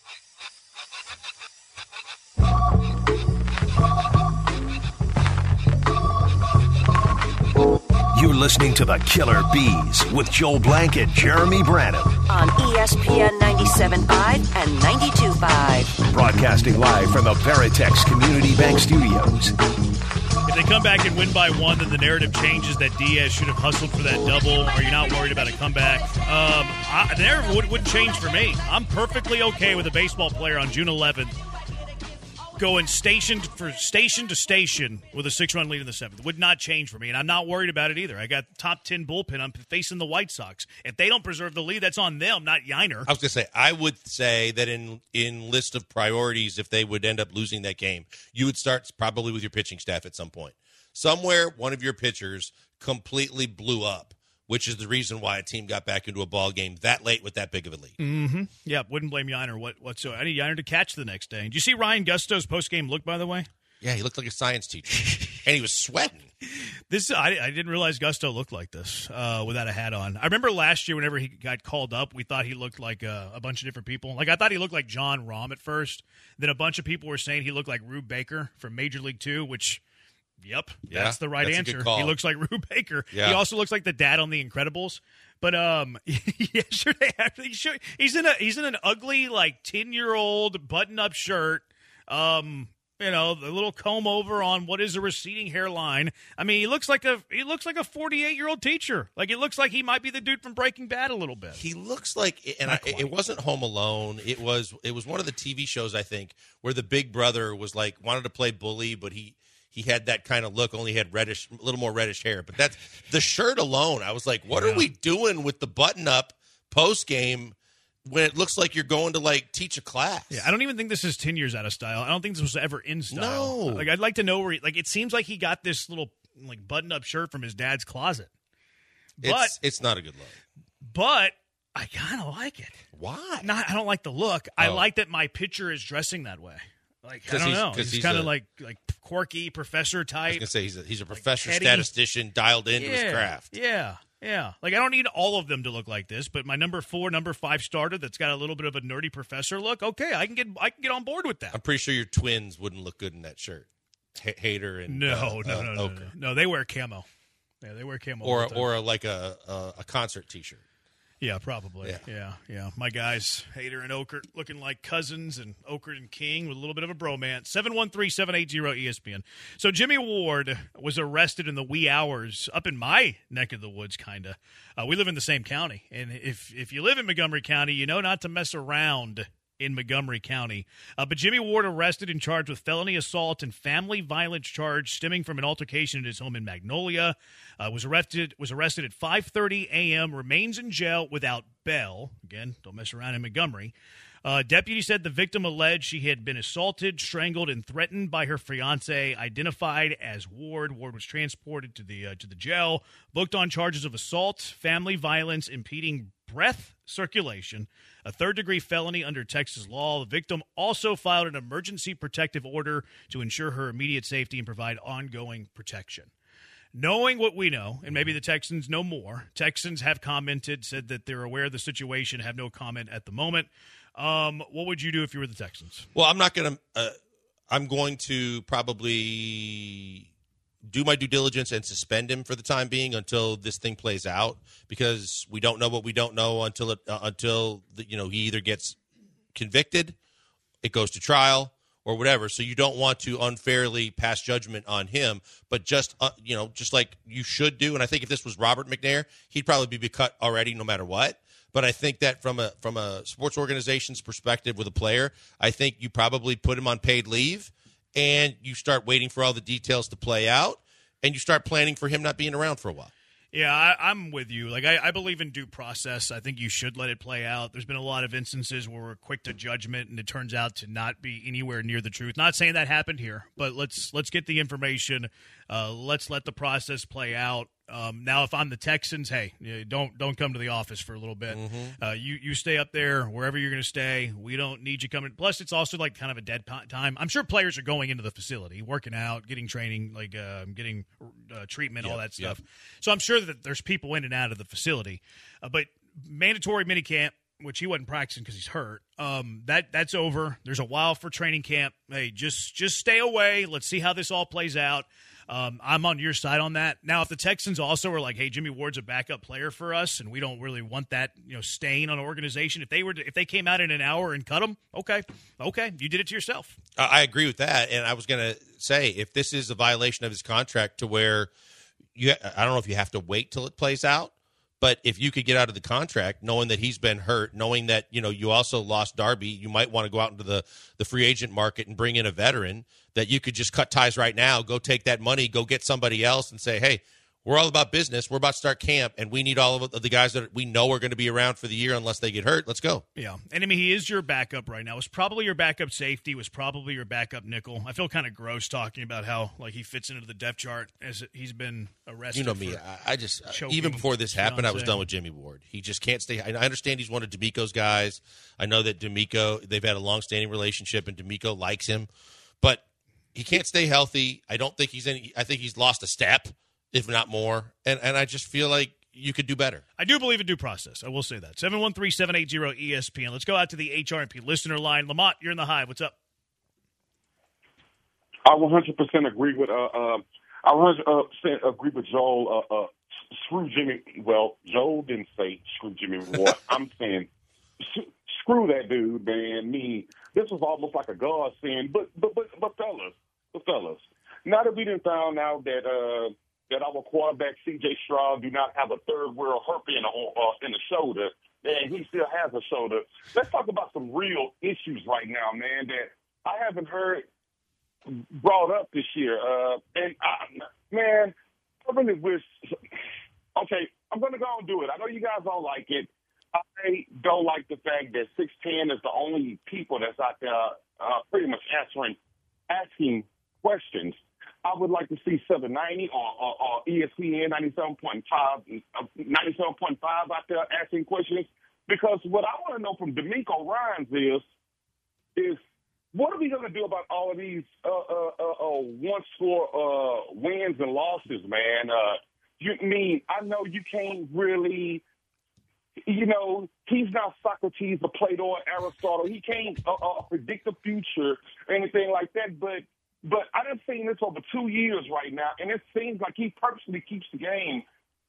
You're listening to the Killer Bees with Joel Blank and Jeremy Branham on ESPN 97.5 and 92.5. Broadcasting live from the Veritex Community Bank Studios. If they come back and win by 1, then the narrative changes that Diaz should have hustled for that double. Are you not worried about a comeback? The narrative wouldn't change for me. I'm perfectly okay with a baseball player on June 11th going station to station with a 6-run lead in the 7th. Would not change for me, and I'm not worried about it either. I got top 10 bullpen. I'm facing the White Sox. If they don't preserve the lead, that's on them, not Yiner. I was going to say, I would say that in list of priorities, if they would end up losing that game, you would start probably with your pitching staff at some point. Somewhere, one of your pitchers completely blew up, which is the reason why a team got back into a ball game that late with that big of a lead. Mm-hmm. Yeah, wouldn't blame Yiner whatsoever. I need Yiner to catch the next day. Did you see Ryan Gusto's post-game look, by the way? Yeah, he looked like a science teacher, and he was sweating. I didn't realize Gusto looked like this without a hat on. I remember last year whenever he got called up, we thought he looked like a bunch of different people. Like, I thought he looked like John Rahm at first. Then a bunch of people were saying he looked like Rube Baker from Major League 2, which... Yep, that's the right answer. He looks like Rube Baker. Yeah. He also looks like the dad on The Incredibles. But yesterday, he's in an ugly, like 10-year-old button-up shirt. The little comb over on what is a receding hairline. I mean, he looks like a 48-year-old teacher. Like, it looks like he might be the dude from Breaking Bad a little bit. He looks like, and it wasn't Home Alone. It was one of the TV shows, I think, where the big brother was like wanted to play bully, but he had that kind of look, only had a little more reddish hair. But that's the shirt alone. I was like, what are we doing with the button-up post-game when it looks like you're going to like teach a class. Yeah, I don't even think this is 10 years out of style. I don't think this was ever in style. No. Like, I'd like to know where it seems like he got this little like button-up shirt from his dad's closet. But it's not a good look. But I kind of like it. Why? I don't like the look. I like that my pitcher is dressing that way. Like, I don't know. He's kind of like quirky professor type. I was going to say he's a professor, like statistician, dialed into his craft. Yeah. Like, I don't need all of them to look like this, but my number 4, number 5 starter that's got a little bit of a nerdy professor look, okay, I can get on board with that. I'm pretty sure your twins wouldn't look good in that shirt. Hader and No, they wear camo. Yeah, they wear camo. Or like a concert T-shirt. Yeah, probably. Yeah. My guys, Hader and Okert, looking like cousins, and Okert and King with a little bit of a bromance. 713-780-ESPN. So Jimmy Ward was arrested in the wee hours up in my neck of the woods, kind of. We live in the same county, and if you live in Montgomery County, you know not to mess around in Montgomery County. But Jimmy Ward arrested and charged with felony assault and family violence charge stemming from an altercation at his home in Magnolia. Was arrested at 5:30 a.m., remains in jail without bail. Again, don't mess around in Montgomery. Deputy said the victim alleged she had been assaulted, strangled, and threatened by her fiance, identified as Ward. Ward was transported to the jail, booked on charges of assault, family violence, impeding breath circulation, a third-degree felony under Texas law. The victim also filed an emergency protective order to ensure her immediate safety and provide ongoing protection. Knowing what we know, and maybe the Texans know more, Texans have commented, said that they're aware of the situation, have no comment at the moment. What would you do if you were the Texans? Well, I'm going to probably do my due diligence and suspend him for the time being until this thing plays out, because we don't know what we don't know until he either gets convicted, it goes to trial, or whatever. So you don't want to unfairly pass judgment on him, but just like you should do. And I think if this was Robert McNair, he'd probably be cut already no matter what. But I think that from a sports organization's perspective with a player, I think you probably put him on paid leave and you start waiting for all the details to play out, and you start planning for him not being around for a while. Yeah, I'm with you. Like, I believe in due process. I think you should let it play out. There's been a lot of instances where we're quick to judgment, and it turns out to not be anywhere near the truth. Not saying that happened here, but let's get the information. Let's let the process play out. Now, if I'm the Texans, hey, don't come to the office for a little bit. Mm-hmm. You stay up there wherever you're going to stay. We don't need you coming. Plus, it's also like kind of a dead time. I'm sure players are going into the facility, working out, getting training, like getting treatment, all that stuff. Yep. So I'm sure that there's people in and out of the facility. But mandatory minicamp, which he wasn't practicing because he's hurt, that's over. There's a while for training camp. Hey, just stay away. Let's see how this all plays out. I'm on your side on that. Now, if the Texans also are like, hey, Jimmy Ward's a backup player for us, and we don't really want that, stain on an organization. If they came out in an hour and cut him, okay, you did it to yourself. I agree with that, and I was going to say, if this is a violation of his contract to where I don't know if you have to wait till it plays out, but if you could get out of the contract knowing that he's been hurt, knowing that you also lost Darby, you might want to go out into the free agent market and bring in a veteran that you could just cut ties right now, go take that money, go get somebody else and say, hey, we're all about business. We're about to start camp, and we need all of the guys that we know are going to be around for the year unless they get hurt. Let's go. Yeah, and I mean, he is your backup right now. Was probably your backup safety. Was probably your backup nickel. I feel kind of gross talking about how he fits into the depth chart as he's been arrested. You know me. I just even before this happened, I was done with Jimmy Ward. He just can't stay. I understand he's one of DeMeco's guys. I know that they've had a long-standing relationship, and DeMeco likes him, but he can't stay healthy. I don't think I think he's lost a step, if not more. And I just feel like you could do better. I do believe in due process. I will say that. 713-780-ESPN. Let's go out to the HRP listener line. Lamont, you're in the Hive. What's up? I 100% agree with I 100% agree with Joel. Screw Jimmy. Well, Joel didn't say screw Jimmy Ward. I'm saying screw that dude, man. This was almost like a godsend. But fellas, now that we done found out that our quarterback C.J. Stroud do not have a third world herpes in the shoulder, and he still has a shoulder. Let's talk about some real issues right now, man, that I haven't heard brought up this year. I really wish. Okay, I'm going to go and do it. I know you guys don't like it. I don't don't like the fact that 610 is the only people that's out there pretty much asking questions. I would like to see 790 or ESPN 97.5 out there asking questions, because what I want to know from DeMeco Ryans is what are we going to do about all of these one-score wins and losses, man? I know you can't really, he's not Socrates or Plato or Aristotle. He can't predict the future or anything like that, but I've seen this over 2 years right now, and it seems like he purposely keeps the game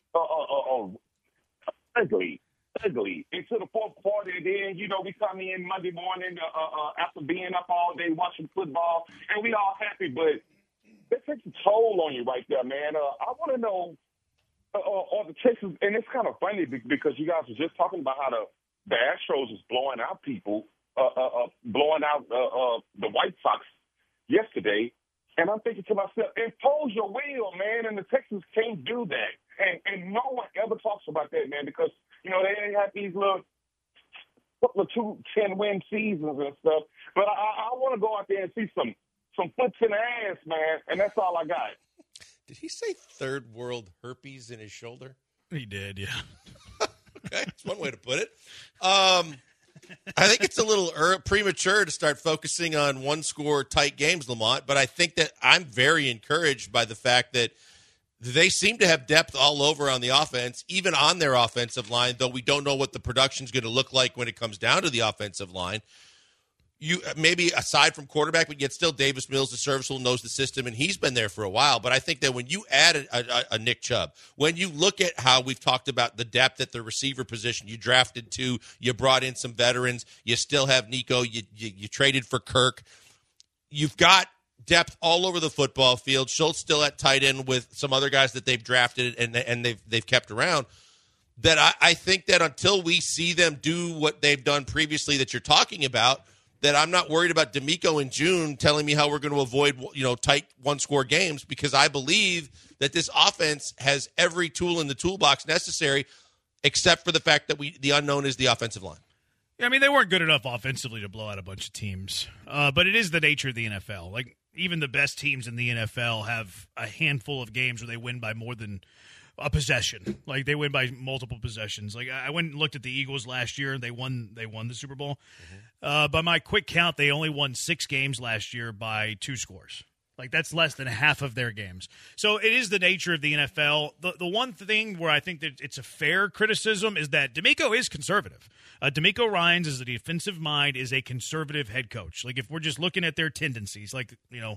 ugly into the fourth quarter. And then, we come in Monday morning after being up all day watching football, and we all happy, but that takes a toll on you right there, man. I want to know, are the Texans, and it's kind of funny because you guys were just talking about how the Astros is blowing out people, blowing out the White Sox yesterday, and I'm thinking to myself, impose your will, man, and the Texans can't do that. And no one ever talks about that, man, because, they have these little couple of 10-win seasons and stuff. But I want to go out there and see some foots in the ass, man, and that's all I got. Did he say third world herpes in his shoulder? He did, yeah. Okay, that's one way to put it. I think it's a little premature to start focusing on one-score tight games, Lamont, but I think that I'm very encouraged by the fact that they seem to have depth all over on the offense, even on their offensive line, though we don't know what the production's going to look like when it comes down to the offensive line. You maybe aside from quarterback, but yet still Davis Mills is serviceable, knows the system, and he's been there for a while. But I think that when you add a Nick Chubb, when you look at how we've talked about the depth at the receiver position, you drafted two, you brought in some veterans, you still have Nico, you traded for Kirk. You've got depth all over the football field. Schultz still at tight end with some other guys that they've drafted and they've kept around. That I think that until we see them do what they've done previously that you're talking about, that I'm not worried about DeMeco in June telling me how we're going to avoid, tight one-score games, because I believe that this offense has every tool in the toolbox necessary, except for the fact that the unknown is the offensive line. Yeah, I mean, they weren't good enough offensively to blow out a bunch of teams, but it is the nature of the NFL. Like, even the best teams in the NFL have a handful of games where they win by more than a possession. Like, they win by multiple possessions. Like, I went and looked at the Eagles last year, and they won the Super Bowl. Mm-hmm. By my quick count, they only won 6 games last year by 2 scores. Like, that's less than half of their games. So it is the nature of the NFL. The one thing where I think that it's a fair criticism is that DeMeco is conservative. DeMeco Ryans, as a defensive mind, is a conservative head coach. Like, if we're just looking at their tendencies, like,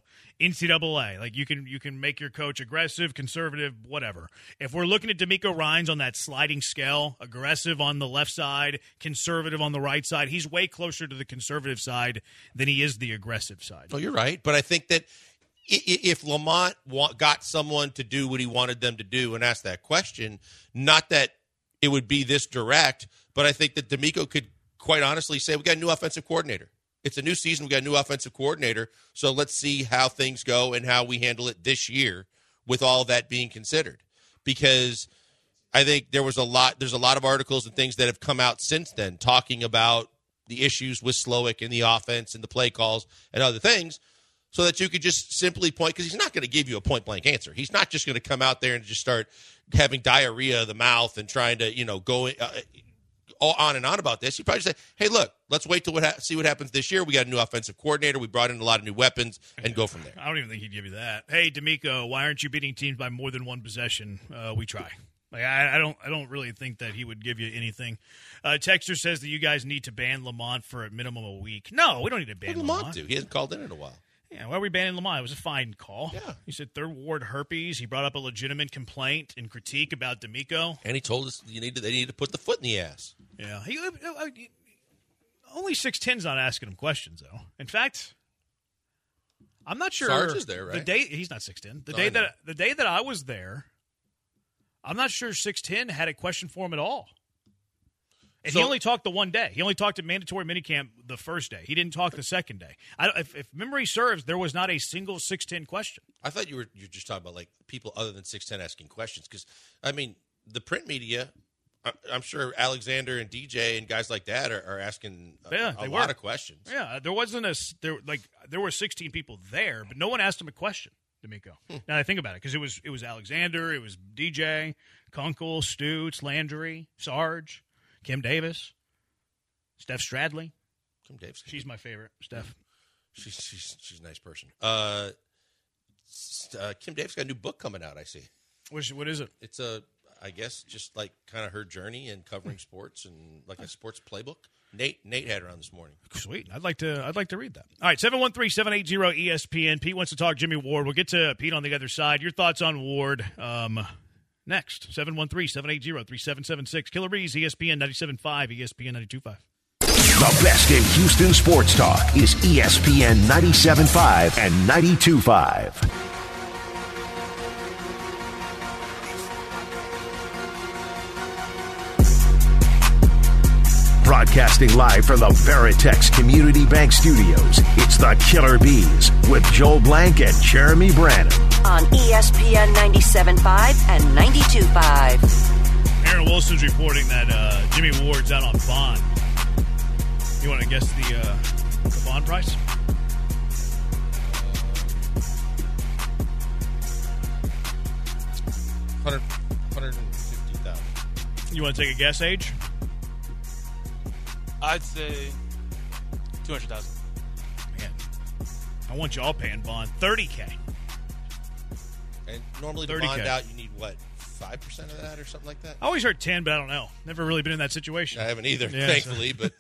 NCAA, like, you can make your coach aggressive, conservative, whatever. If we're looking at DeMeco Ryans on that sliding scale, aggressive on the left side, conservative on the right side, he's way closer to the conservative side than he is the aggressive side. Oh, you're right. But I think that if Lamont got someone to do what he wanted them to do and ask that question, not that it would be this direct, but I think that DeMeco could quite honestly say, we got a new offensive coordinator. It's a new season. We got a new offensive coordinator. So let's see how things go and how we handle it this year with all that being considered. Because I think there's a lot of articles and things that have come out since then talking about the issues with Slowick and the offense and the play calls and other things, so that you could just simply point, because he's not going to give you a point-blank answer. He's not just going to come out there and just start having diarrhea of the mouth and trying to, go on and on about this. He'd probably say, hey, look, let's wait till see what happens this year. We got a new offensive coordinator. We brought in a lot of new weapons, and go from there. I don't even think he'd give you that. Hey, DeMeco, why aren't you beating teams by more than one possession? We try. Like, I don't really think that he would give you anything. Texter says that you guys need to ban Lamont for a minimum of a week. No, we don't need to ban Lamont. Lamont do? He hasn't called in a while. Yeah, why are we banning Lamont? It was a fine call. Yeah. He said third ward herpes. He brought up a legitimate complaint and critique about DeMeco. And he told us they need to put the foot in the ass. Yeah. Only 6'10's not asking him questions, though. In fact, I'm not sure. Sarge is there, right? He's not 6'10. The day that I was there, I'm not sure 6'10 had a question for him at all. And he only talked the one day. He only talked at mandatory minicamp the first day. He didn't talk the second day. If memory serves, there was not a single 6'10 question. I thought you were just talking about like people other than 6'10 asking questions, because I mean the print media I'm sure Alexander and DJ and guys like that are asking a lot of questions. Yeah, there were 16 people there, but no one asked him a question, D'Amico. Now I think about it, because it was Alexander, it was DJ, Kunkel, Stutz, Landry, Sarge, Kim Davis, Steph Stradley. Kim Davis. She's my favorite, Steph. She's a nice person. Kim Davis got a new book coming out, I see. What is it? It's I guess just like kind of her journey in covering sports and like a sports playbook. Nate had her on this morning. Sweet. I'd like to read that. All right, 713-780-ESPN. Pete wants to talk Jimmy Ward. We'll get to Pete on the other side. Your thoughts on Ward next. 713-780-3776. Killer Bees, ESPN 97.5, ESPN 92.5. The best in Houston sports talk is ESPN 97.5 and 92.5. Broadcasting live from the Veritex Community Bank Studios, it's the Killer Bees with Joel Blank and Jeremy Branham. On ESPN 97.5 and 92.5. Aaron Wilson's reporting that Jimmy Ward's out on bond. You want to guess the bond price? $150,000. You want to take a guess, Age? I'd say $200,000. Man, I want you all paying bond $30K. And normally to bond out, you need what, 5% of that or something like that? I always heard 10, but I don't know. Never really been in that situation. I haven't either, thankfully. But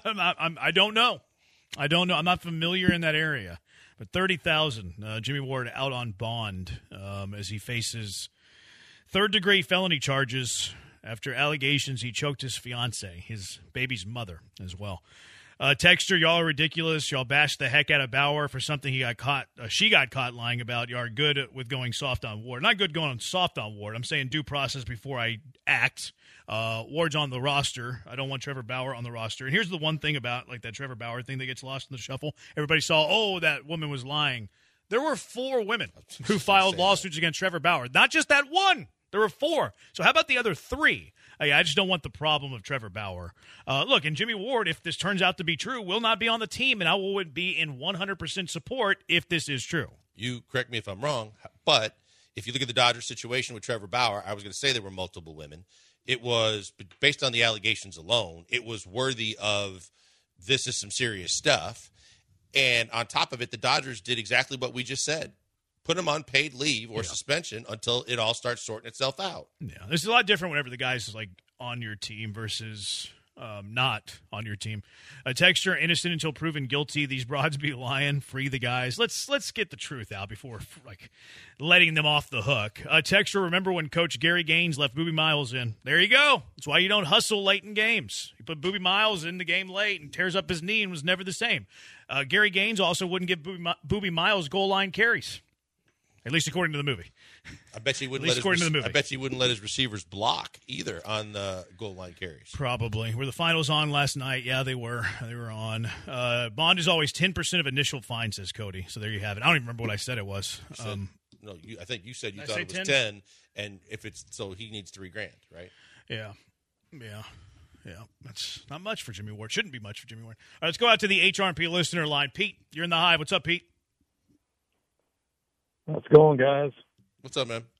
I don't know. I'm not familiar in that area. But $30,000. Jimmy Ward out on bond as he faces third-degree felony charges after allegations he choked his fiancée, his baby's mother, as well. Texter, y'all are ridiculous. Y'all bashed the heck out of Bauer for something she got caught lying about. Y'all are good with going soft on Ward. Not good going soft on Ward. I'm saying due process before I act. Ward's on the roster. I don't want Trevor Bauer on the roster. And here's the one thing about like that Trevor Bauer thing that gets lost in the shuffle. Everybody saw, that woman was lying. There were 4 women who filed lawsuits against Trevor Bauer. Not just that one. There were 4. So how about the other 3? I just don't want the problem of Trevor Bauer. Look, and Jimmy Ward, if this turns out to be true, will not be on the team, and I will be in 100% support if this is true. You correct me if I'm wrong, but if you look at the Dodgers situation with Trevor Bauer, I was going to say there were multiple women. It was, based on the allegations alone, it was worthy of this is some serious stuff. And on top of it, the Dodgers did exactly what we just said. Put him on paid leave or suspension until it all starts sorting itself out. Yeah, it's a lot different whenever the guy's like on your team versus not on your team. A texture, innocent until proven guilty. These broads be lying. Free the guys. Let's get the truth out before like letting them off the hook. A texture, remember when Coach Gary Gaines left Boobie Miles in? There you go. That's why you don't hustle late in games. You put Boobie Miles in the game late and tears up his knee and was never the same. Gary Gaines also wouldn't give Boobie Miles goal line carries. At least according to the movie. I bet you wouldn't let his receivers block either on the goal line carries. Probably. Were the finals on last night? Yeah, they were. They were on. Bond is always 10% of initial fine, says Cody. So there you have it. I don't even remember what I said it was. I think you said you thought it was 10, and if it's so he needs $3,000, right? Yeah. That's not much for Jimmy Ward. Shouldn't be much for Jimmy Ward. All right, let's go out to the HRP listener line. Pete, you're in the Hive. What's up, Pete? How's it going, guys? What's up, man?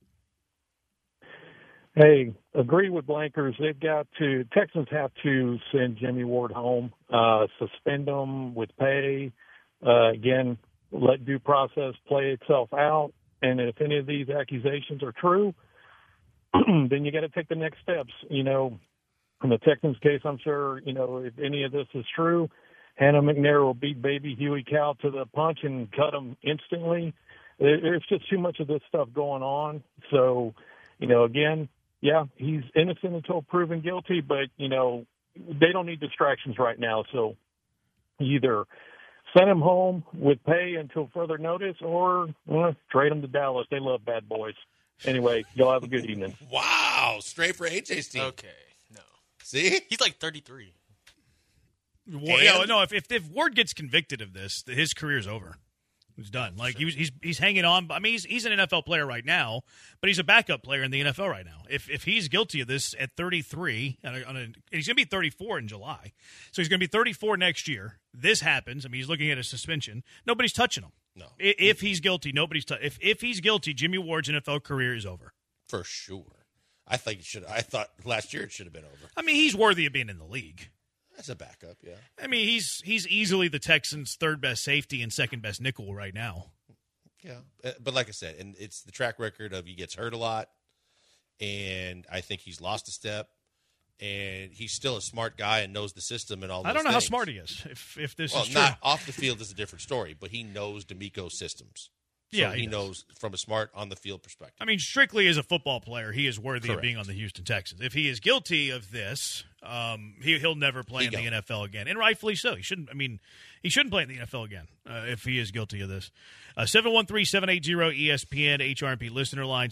Hey, agree with Blankers. Texans have to send Jimmy Ward home, suspend him with pay. Again, let due process play itself out. And if any of these accusations are true, then you got to take the next steps. In the Texans case, I'm sure, if any of this is true, Hannah McNair will beat baby Huey Cow to the punch and cut him instantly. There's just too much of this stuff going on. So, again, yeah, he's innocent until proven guilty, but, they don't need distractions right now. So either send him home with pay until further notice or trade him to Dallas. They love bad boys. Anyway, y'all have a good evening. Wow. Straight for AJ's team. Okay. No. See? He's like 33. If Ward gets convicted of this, his career's over. He's done. Like he's hanging on. I mean, he's an NFL player right now, but he's a backup player in the NFL right now. If he's guilty of this at 33, and he's going to be 34 in July, so he's going to be 34 next year. This happens. I mean, he's looking at a suspension. Nobody's touching him. No. If he's guilty, nobody's if he's guilty, Jimmy Ward's NFL career is over for sure. I think it should. I thought last year it should have been over. I mean, he's worthy of being in the league. As a backup, yeah. I mean, he's easily the Texans' third best safety and second best nickel right now. Yeah, but like I said, and it's the track record of he gets hurt a lot, and I think he's lost a step, and he's still a smart guy and knows the system and all. I don't know how smart he is. If this is true, not off the field is a different story, but he knows D'Amico's systems. So yeah, he knows from a smart on the field perspective. I mean, strictly as a football player, he is worthy Correct. of being on the Houston Texans. If he is guilty of this, he'll never play in the NFL again, and rightfully so. He shouldn't. I mean, he shouldn't play in the NFL again if he is guilty of this. 713-780-ESPN HRMP listener line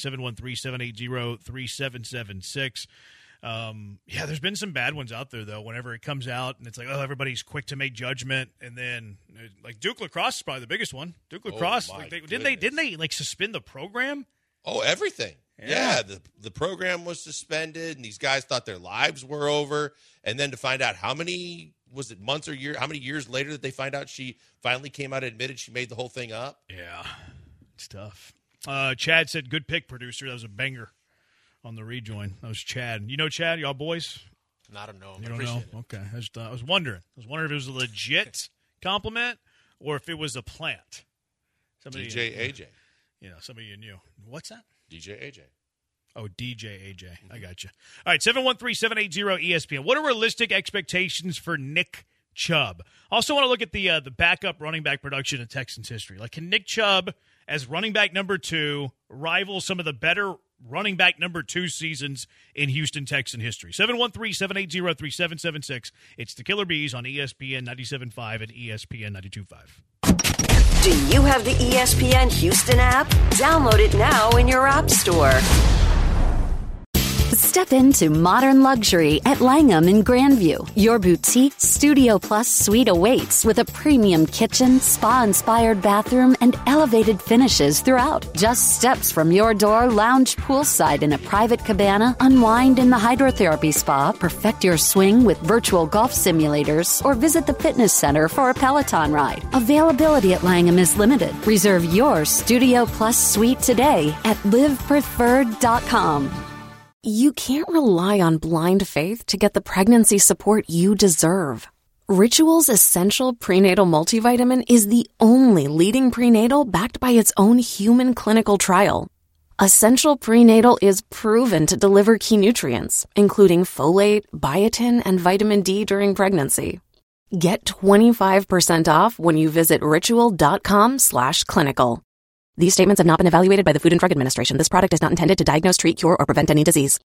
713-780-3776. Yeah, there's been some bad ones out there though. Whenever it comes out and it's like, oh, everybody's quick to make judgment, and then like Duke Lacrosse is probably the biggest one. Duke Lacrosse, didn't they like suspend the program? Oh, everything. Yeah, the program was suspended, and these guys thought their lives were over. And then to find out how many months or years? How many years later did they find out she finally came out and admitted she made the whole thing up? Yeah, it's tough. Chad said, "Good pick, producer. That was a banger." On the rejoin. That was Chad. You know Chad, y'all boys? I don't know. You don't know? Okay. I was wondering. I was wondering if it was a legit compliment or if it was a plant. DJ AJ. Yeah, somebody you knew. What's that? DJ AJ. Oh, DJ AJ. I got you. All right, 713-780-ESPN. What are realistic expectations for Nick Chubb? Also want to look at the backup running back production in Texans history. Like, can Nick Chubb, as running back number 2, rival some of the better running back number 2 seasons in Houston Texan history? 713-780-3776. It's the Killer Bees on ESPN 97.5 and ESPN 92.5. Do you have the ESPN Houston app? Download it now in your app store. Step into modern luxury at Langham in Grandview. Your boutique Studio Plus suite awaits with a premium kitchen, spa-inspired bathroom, and elevated finishes throughout. Just steps from your door, lounge poolside in a private cabana, unwind in the hydrotherapy spa, perfect your swing with virtual golf simulators, or visit the fitness center for a Peloton ride. Availability at Langham is limited. Reserve your Studio Plus suite today at livepreferred.com. You can't rely on blind faith to get the pregnancy support you deserve. Ritual's Essential Prenatal Multivitamin is the only leading prenatal backed by its own human clinical trial. Essential Prenatal is proven to deliver key nutrients, including folate, biotin, and vitamin D during pregnancy. Get 25% off when you visit ritual.com/clinical. These statements have not been evaluated by the Food and Drug Administration. This product is not intended to diagnose, treat, cure, or prevent any disease.